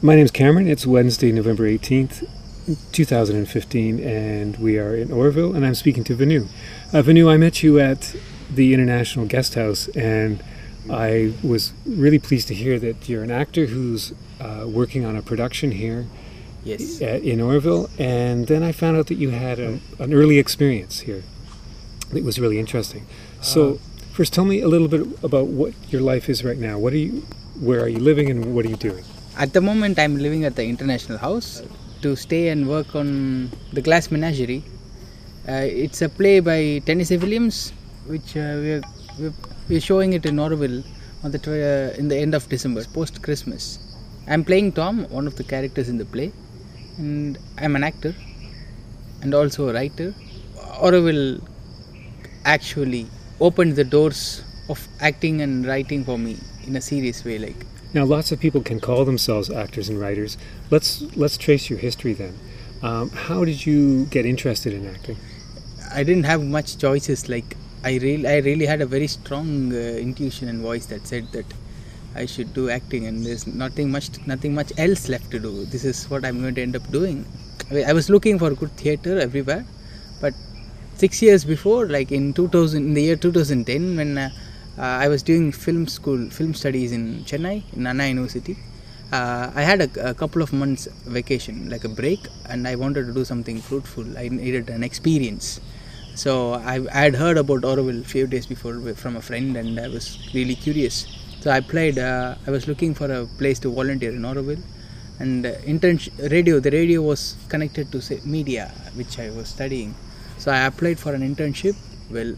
My name's Cameron. It's Wednesday, November 18th, 2015, and we are in Oroville, and I'm speaking to Venu. Venu, I met you at the International Guest House, and I was really pleased to hear that you're an actor who's working on a production here in Oroville, and then I found out that you had an early experience here. It was really interesting. So, first tell me a little bit about what your life is right now. Where are you living and what are you doing? At the moment, I'm living at the International House to stay and work on The Glass Menagerie. It's a play by Tennessee Williams, which we're showing it in Oroville in the end of December, post-Christmas. I'm playing Tom, one of the characters in the play, and I'm an actor and also a writer. Oroville actually opened the doors of acting and writing for me in a serious way. Now, lots of people can call themselves actors and writers. Let's trace your history then. How did you get interested in acting? I didn't have much choices. I really had a very strong intuition and voice that said that I should do acting, and there's nothing much else left to do. This is what I'm going to end up doing. I was looking for good theatre everywhere, but 6 years before, in the year 2010, when I was doing film studies in Chennai, in Anna University. I had a couple of months vacation, like a break, and I wanted to do something fruitful. I needed an experience. So I had heard about Oroville a few days before from a friend, and I was really curious. So I applied. I was looking for a place to volunteer in Oroville, and the radio was connected to media, which I was studying. So I applied for an internship. Well,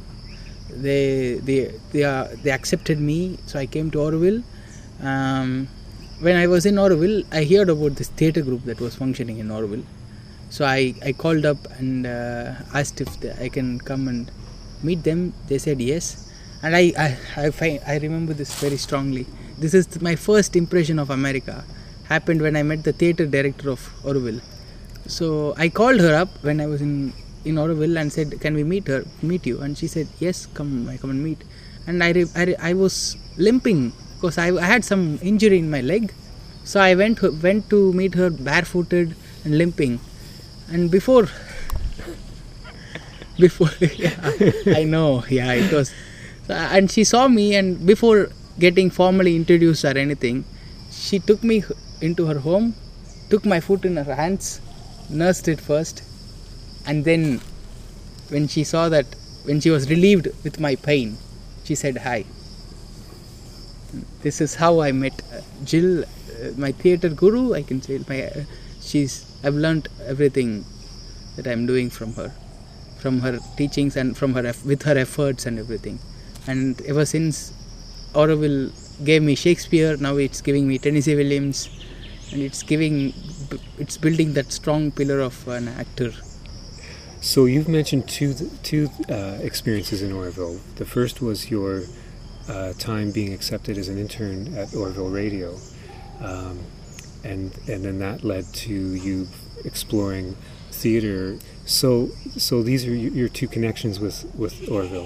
they accepted me, so I came to Oroville. When I was in Oroville, I heard about this theatre group that was functioning in Oroville. So I called up and asked if I can come and meet them. They said yes, and I remember this very strongly. This is my first impression of America. Happened when I met the theatre director of Oroville. So I called her up when I was in Oroville and said, "Can we meet you?" And she said, "Yes, come and meet." And I was limping because I had some injury in my leg, so I went to meet her barefooted and limping. And before, I know, it was. And she saw me, and before getting formally introduced or anything, she took me into her home, took my foot in her hands, nursed it first. And then when she was relieved with my pain, she said hi. This is how I met Jill, my theatre guru, I can say. I've learnt everything that I'm doing from her teachings and with her efforts and everything. And ever since Oroville gave me Shakespeare, now it's giving me Tennessee Williams, and it's building that strong pillar of an actor. So you've mentioned two experiences in Oroville. The first was your time being accepted as an intern at Oroville Radio, and then that led to you exploring theatre. So these are your two connections with Oroville.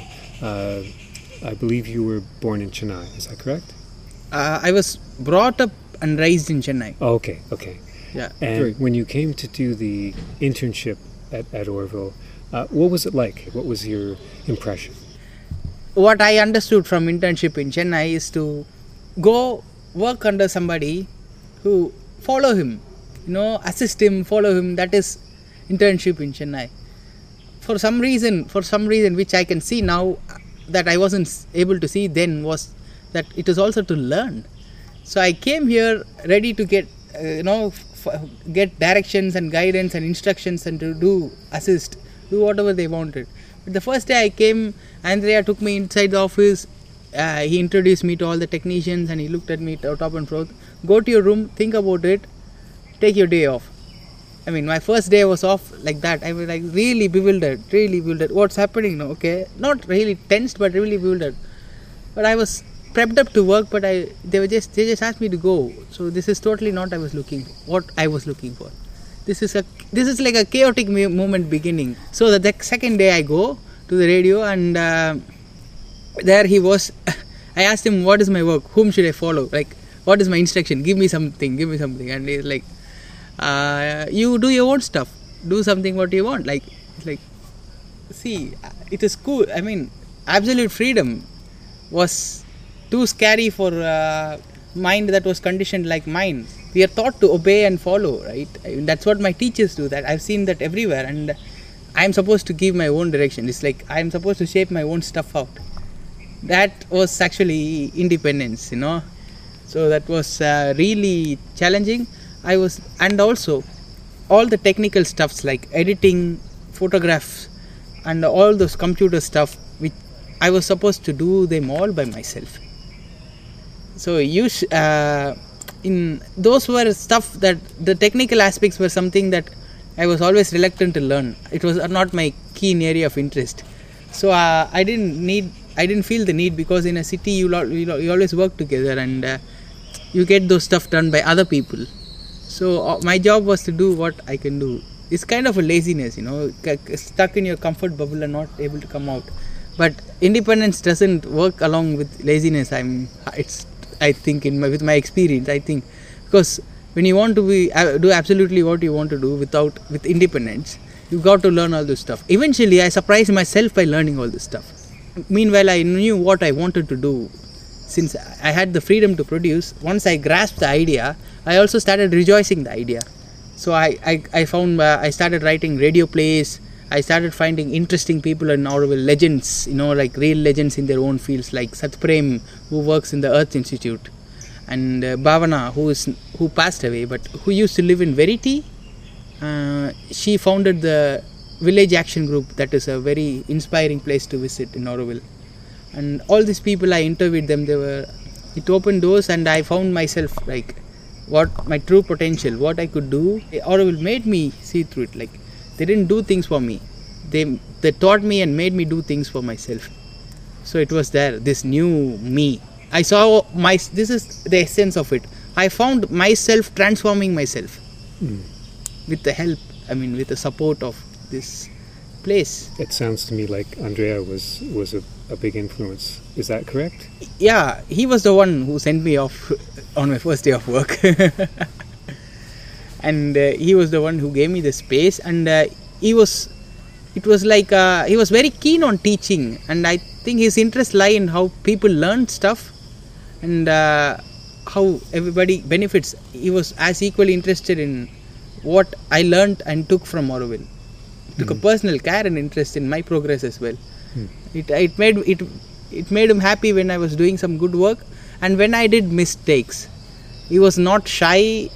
I believe you were born in Chennai. Is that correct? I was brought up and raised in Chennai. Oh, okay. Yeah. And when you came to do the internship at Oroville, what was it like? What was your impression? What I understood from internship in Chennai is to go work under somebody who follow him, assist him, follow him. That is internship in Chennai. For some reason which I can see now that I wasn't able to see then, was that it is also to learn. So I came here ready to get directions and guidance and instructions, and to do whatever they wanted. But the first day I came, Andrea took me inside the office. He introduced me to all the technicians, and he looked at me top and front. Go to your room, think about it, take your day off. I mean, my first day was off like that. I was really bewildered. What's happening now? Okay, not really tensed, but really bewildered. But I was prepped up to work, but they just asked me to go. So this is totally not what I was looking for. This is like a chaotic moment beginning. So the second day I go to the radio, and there he was. I asked him, what is my work? Whom should I follow? what is my instruction? Give me something. And he's like, you do your own stuff. Do something what you want. Like, see, it is cool. I mean, absolute freedom was too scary for mind that was conditioned like mine. We are taught to obey and follow, right? That's what my teachers do. That I've seen that everywhere, and I'm supposed to give my own direction. It's like I'm supposed to shape my own stuff out. That was actually independence, So that was really challenging. And also all the technical stuffs like editing, photographs, and all those computer stuff, which I was supposed to do them all by myself. So in those were stuff that the technical aspects were something that I was always reluctant to learn. It was not my keen area of interest. So I didn't feel the need, because in a city you always work together and you get those stuff done by other people. So my job was to do what I can do. It's kind of a laziness, stuck in your comfort bubble and not able to come out. But independence doesn't work along with laziness. I think with my experience, because when you want to do absolutely what you want to do with independence, you got to learn all this stuff. Eventually, I surprised myself by learning all this stuff. Meanwhile, I knew what I wanted to do. Since I had the freedom to produce, once I grasped the idea, I also started rejoicing the idea. So I found I started writing radio plays. I started finding interesting people in Auroville, legends, like real legends in their own fields, like Satprem, who works in the Earth Institute, and Bhavana, who passed away, but who used to live in Verity. She founded the Village Action Group. That is a very inspiring place to visit in Auroville. And all these people, I interviewed them. It opened doors, and I found myself like what my true potential, what I could do. Auroville made me see through it. Like, they didn't do things for me. They taught me and made me do things for myself. So it was there, this new me. I saw this is the essence of it. I found myself transforming myself with the help, with the support of this place. It sounds to me like Andrea was a big influence. Is that correct? Yeah, he was the one who sent me off on my first day of work. And he was the one who gave me the space, and he was very keen on teaching, and I think his interest lie in how people learn stuff and how everybody benefits. He was as equally interested in what I learned and took from Auroville. Took a personal care and interest in my progress as well. It made him happy when I was doing some good work, and when I did mistakes, he was not shy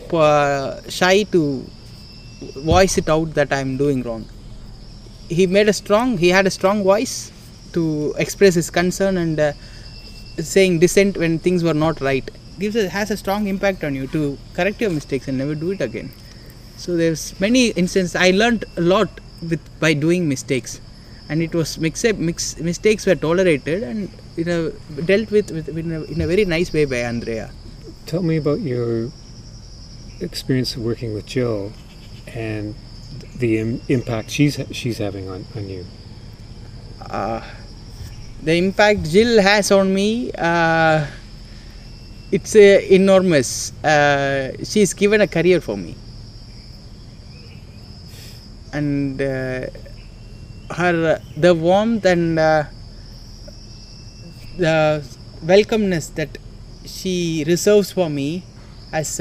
to voice it out that I am doing wrong. He had a strong voice to express his concern and saying dissent when things were not right. Has a strong impact on you to correct your mistakes and never do it again. So there's many instances. I learned a lot by doing mistakes, and it was mistakes were tolerated and dealt with in a very nice way by Andrea. Tell me about your experience of working with Jill and the impact she's having on you. The impact Jill has on me, it's enormous. She's given a career for me, and the warmth and the welcomeness that she reserves for me as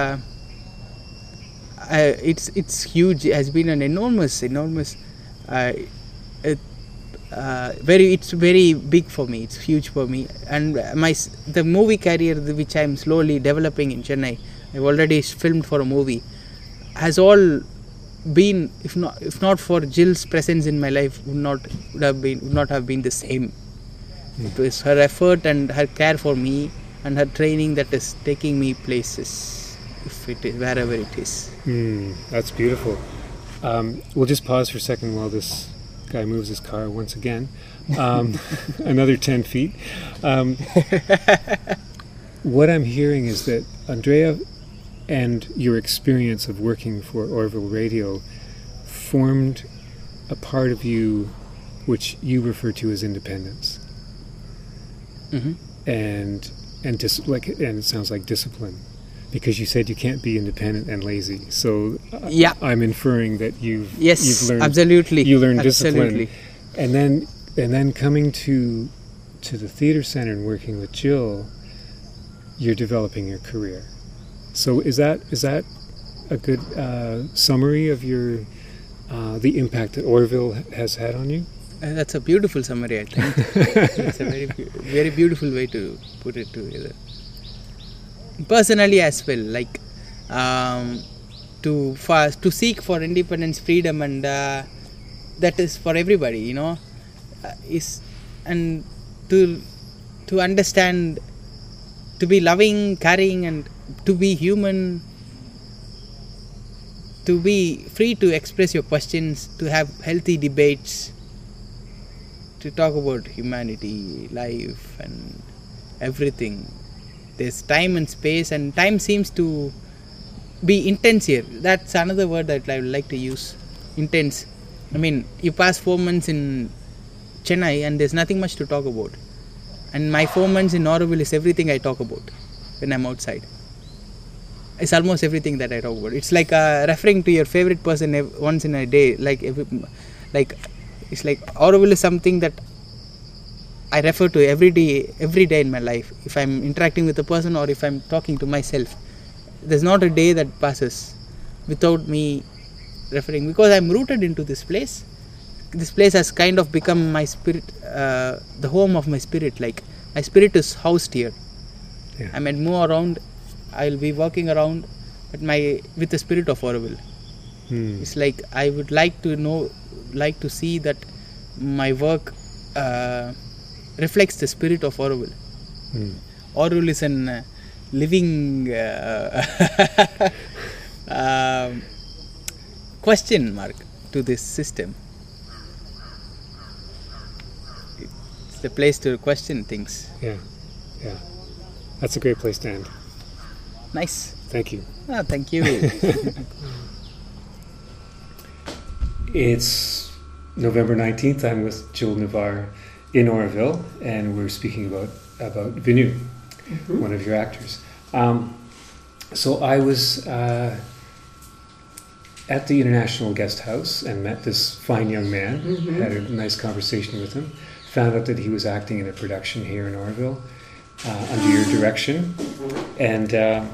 it's huge. It has been an enormous it's very big for me. It's huge for me, and the movie career which I am slowly developing in Chennai, I've already filmed for a movie, has all been, if not for Jill's presence in my life, would not have been the same. It was her effort and her care for me and her training that is taking me places, wherever it is. That's beautiful. We'll just pause for a second while this guy moves his car once again. Another 10 feet. What I'm hearing is that Andrea and your experience of working for Auroville Radio formed a part of you which you refer to as independence. Mm-hmm. And and it sounds like discipline, because you said you can't be independent and lazy. So Yeah. I'm inferring that you've learned absolutely. You learned Absolutely. discipline, and then coming to the theater center and working with Jill, you're developing your career. So is that a good summary of your the impact that Orville has had on you? That's a beautiful summary, I think. It's a very beautiful way to put it together. Personally as well, like to seek for independence, freedom, and that is for everybody, you know, and to understand, to be loving, caring, and to be human, to be free to express your questions, to have healthy debates, to talk about humanity, life, and everything. There's time and space, and time seems to be intense here. That's another word that I would like to use, intense. I mean, you pass 4 months in Chennai and there's nothing much to talk about. And my 4 months in Auroville is everything I talk about when I'm outside. It's almost everything that I talk about. It's like referring to your favorite person once in a day. It's like Auroville is something that I refer to every day in my life. If I'm interacting with a person or if I'm talking to myself, there's not a day that passes without me referring, because I'm rooted into this place. This place has kind of become my spirit, the home of my spirit. Like, my spirit is housed here. Yeah. I might move around, I'll be walking around, but with the spirit of Auroville. It's like I would like to see that my work reflects the spirit of Auroville. Auroville is an living question mark to this system. It's the place to question things. Yeah. That's a great place to end. Nice. Thank you. Thank you. It's November 19th. I'm with Jill Navar in Oroville, and we're speaking about Venu, one of your actors. So I was at the International Guest House and met this fine young man, had a nice conversation with him, found out that he was acting in a production here in Oroville under your direction, and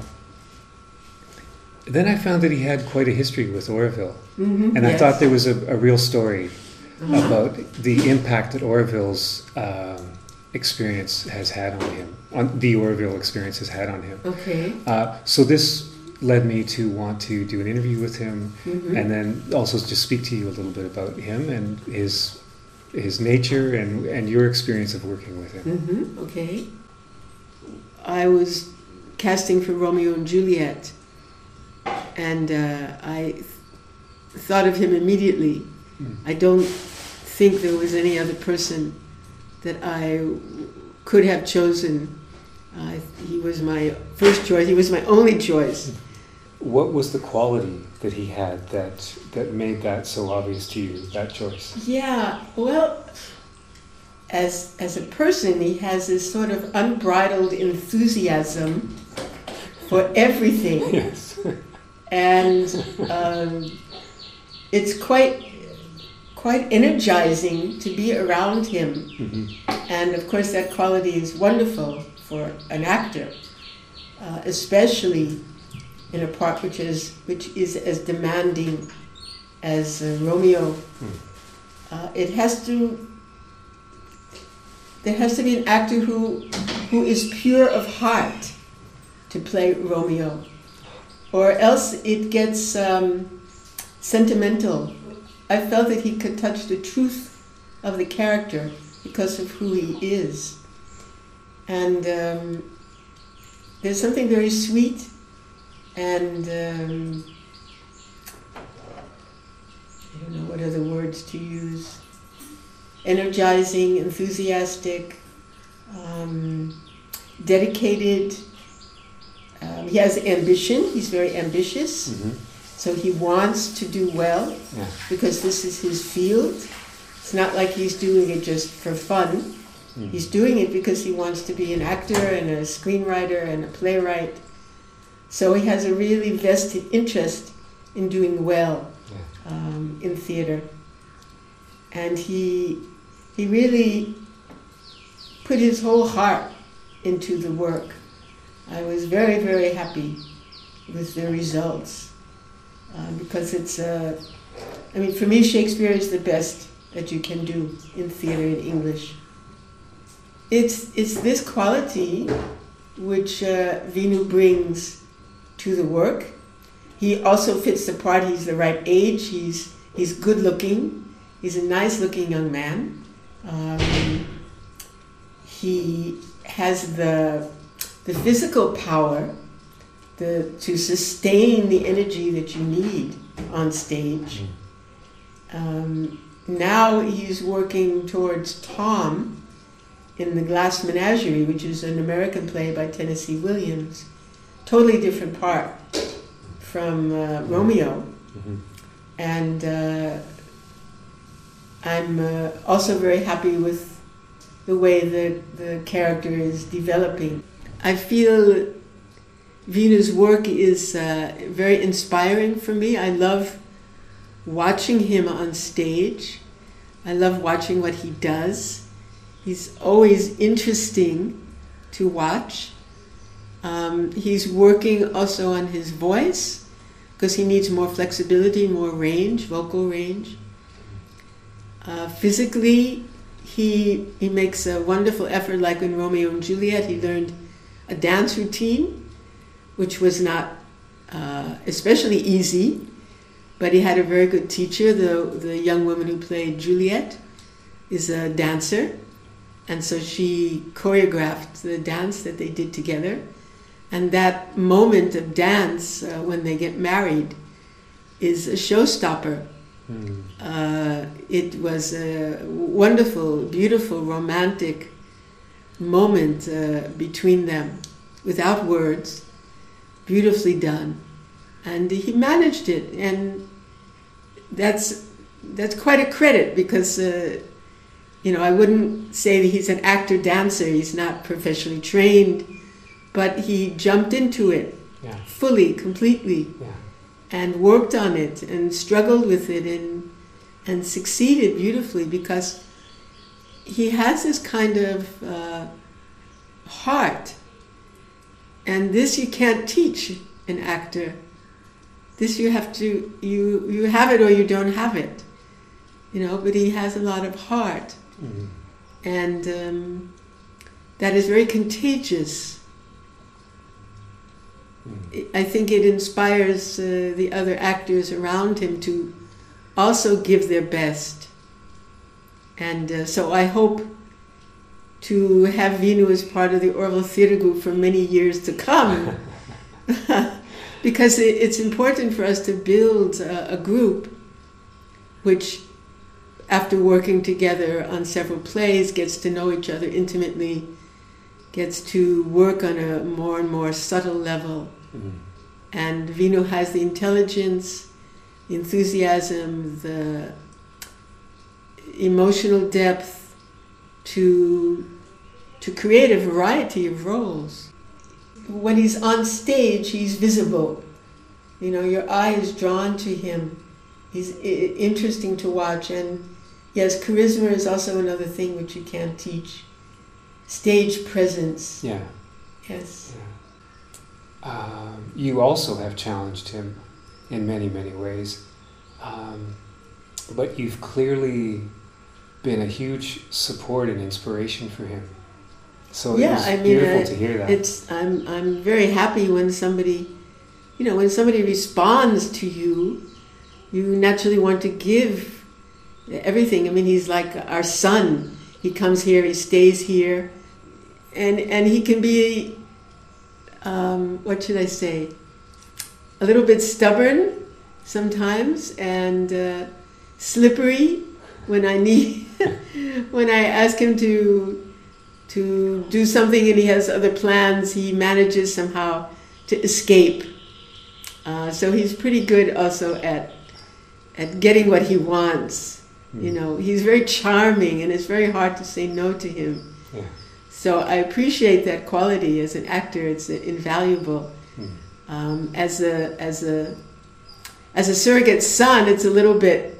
then I found that he had quite a history with Oroville, and I thought there was a real story about the impact that Oroville's experience has had on him, the Oroville experience has had on him. Okay. So this led me to want to do an interview with him, and then also just speak to you a little bit about him and his nature and your experience of working with him. Okay. I was casting for Romeo and Juliet, and I thought of him immediately. I don't think there was any other person that I could have chosen. He was my first choice. He was my only choice. What was the quality that he had that made that so obvious to you, that choice? Yeah, well, as a person, he has this sort of unbridled enthusiasm for everything. Yes. And it's quite energizing to be around him. And of course that quality is wonderful for an actor, especially in a part which is as demanding as Romeo. There has to be an actor who is pure of heart to play Romeo, or else it gets sentimental. I felt that he could touch the truth of the character because of who he is. And there's something very sweet and I don't know what other words to use. Energizing, enthusiastic, dedicated. He has ambition. He's very ambitious. So he wants to do well because this is his field. It's not like he's doing it just for fun. He's doing it because he wants to be an actor and a screenwriter and a playwright. So he has a really vested interest in doing well in theater. And he really put his whole heart into the work. I was very, very happy with the results because it's, for me, Shakespeare is the best that you can do in theater in English. It's this quality which Vinu brings to the work. He also fits the part. He's the right age. He's good looking. He's a nice looking young man. He has the physical power to sustain the energy that you need on stage. Now he's working towards Tom in The Glass Menagerie, which is an American play by Tennessee Williams. Totally different part from Romeo. And I'm also very happy with the way that the character is developing. I feel Vinu's work is very inspiring for me. I love watching him on stage. I love watching what he does. He's always interesting to watch. He's working also on his voice because he needs more flexibility, more range, vocal range. Physically, he makes a wonderful effort, like in Romeo and Juliet. He learned a dance routine, which was not especially easy, but he had a very good teacher. The young woman who played Juliet is a dancer, and so she choreographed the dance that they did together. And that moment of dance when they get married is a showstopper. It was a wonderful, beautiful, romantic moment between them, without words, beautifully done. And he managed it, and that's quite a credit because I wouldn't say that he's an actor-dancer. He's not professionally trained, but he jumped into it fully, completely, and worked on it and struggled with it and succeeded beautifully because he has this kind of heart, and this you can't teach an actor. This you have to, you have it or you don't have it, but he has a lot of heart. And that is very contagious. I think it inspires the other actors around him to also give their best. And so I hope to have Vinu as part of the Orville Theatre Group for many years to come. Because it's important for us to build a group which, after working together on several plays, gets to know each other intimately, gets to work on a more and more subtle level. And Vinu has the intelligence, the enthusiasm, the emotional depth to create a variety of roles. When he's on stage, he's visible. Your eye is drawn to him. He's interesting to watch. And yes, charisma is also another thing which you can't teach. Stage presence. Yeah. Yes. Yeah. You also have challenged him in many, many ways. But you've clearly been a huge support and inspiration for him. So it's beautiful to hear that. I'm very happy when somebody, when somebody responds to you, you naturally want to give everything. He's like our son. He comes here, he stays here, and he can be, what should I say, a little bit stubborn sometimes and slippery when I need, when I ask him to do something and he has other plans, he manages somehow to escape. So he's pretty good also at getting what he wants. He's very charming and it's very hard to say no to him. Yeah. So I appreciate that quality as an actor. It's invaluable. As a surrogate son, it's a little bit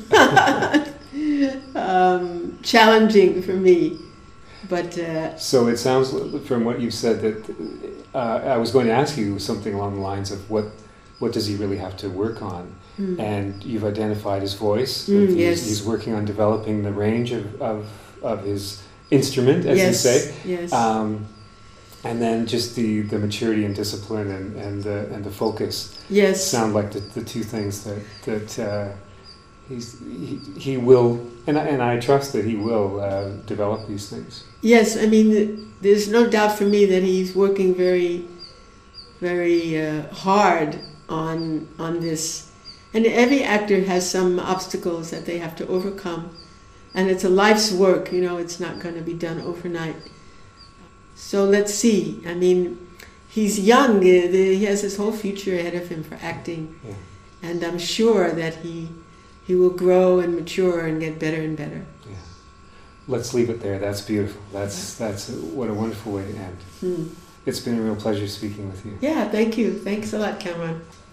challenging for me. But so it sounds from what you've said that I was going to ask you something along the lines of what does he really have to work on? And you've identified his voice. Yes. He's working on developing the range of his instrument, as yes, you say. Yes. And then just the maturity and discipline and the focus. Yes. Sound like the two things that he will, and I trust that he will develop these things. Yes, I mean, there's no doubt for me that he's working very, very hard on this. And every actor has some obstacles that they have to overcome. And it's a life's work, it's not going to be done overnight. So let's see. I mean, he's young. He has his whole future ahead of him for acting. Yeah. And I'm sure that he will grow and mature and get better and better. Yeah. Let's leave it there. That's beautiful. That's what a wonderful way to end. It's been a real pleasure speaking with you. Yeah, thank you. Thanks a lot, Cameron.